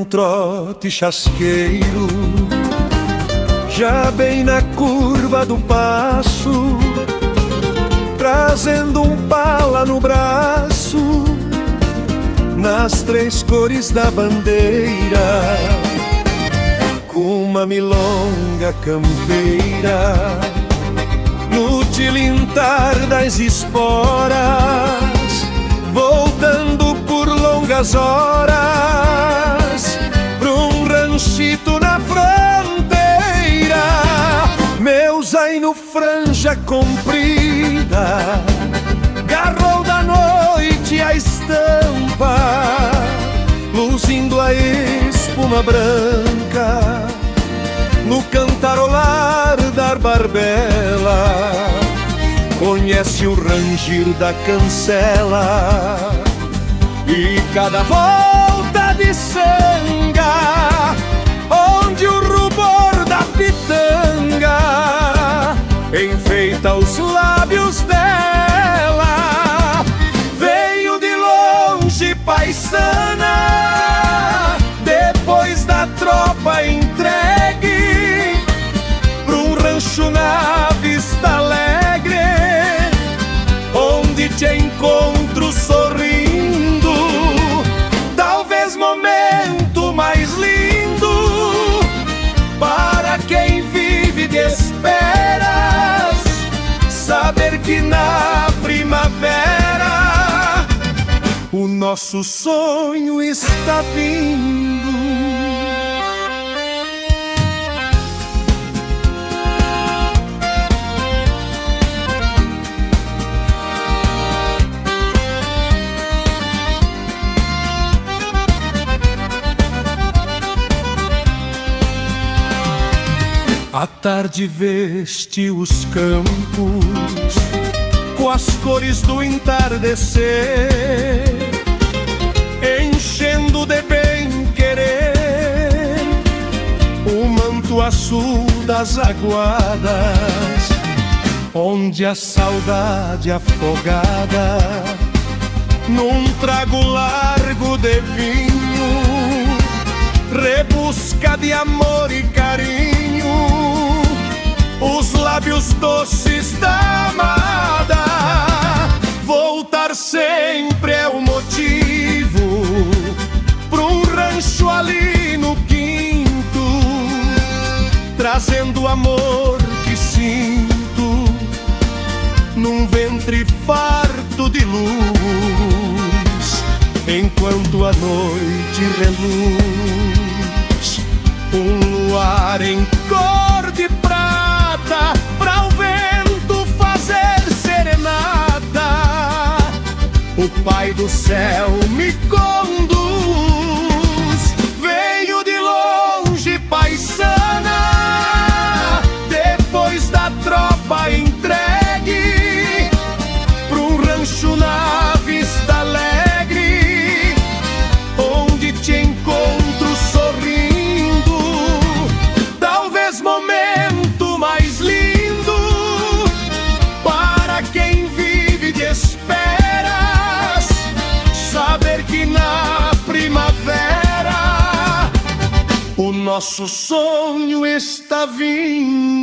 trote chasqueiro, já bem na curva do passo, trazendo um pala no braço, nas três cores da bandeira, com uma milonga campeira, no tilintar das esporas, voltando por longas horas, pra um ranchito na fronteira. Meu zaino franja comprida, garrou da noite a estampa, luzindo a espuma branca no cantarolar da barbela. Conhece o rangir da cancela e cada volta de sanga, onde o rubor da pitanga enfeita os lábios dela. Veio de longe paisana, depois da tropa entregue, pra um rancho na Vista Alegre, onde te encontro sorrindo. Talvez momento mais lindo para quem vive de esperas, saber que na primavera o nosso sonho está vindo. A tarde veste os campos com as cores do entardecer, enchendo de bem-querer o manto azul das aguadas, onde a saudade afogada num trago largo de vinho rebusca de amor e carinho os lábios doces da amada. Voltar sempre é o motivo pra um rancho ali no quinto, trazendo o amor que sinto num ventre farto de luz, enquanto a noite reluz. Um luar em cor de prata, pra o vento fazer serenata, o Pai do céu me conduz. Veio de longe paisana, depois da tropa entregue, pra um rancho na Vista Alegre, onde te encontro sorrindo. Talvez momento mais lindo para quem vive de esperas, saber que na primavera o nosso sonho está vindo.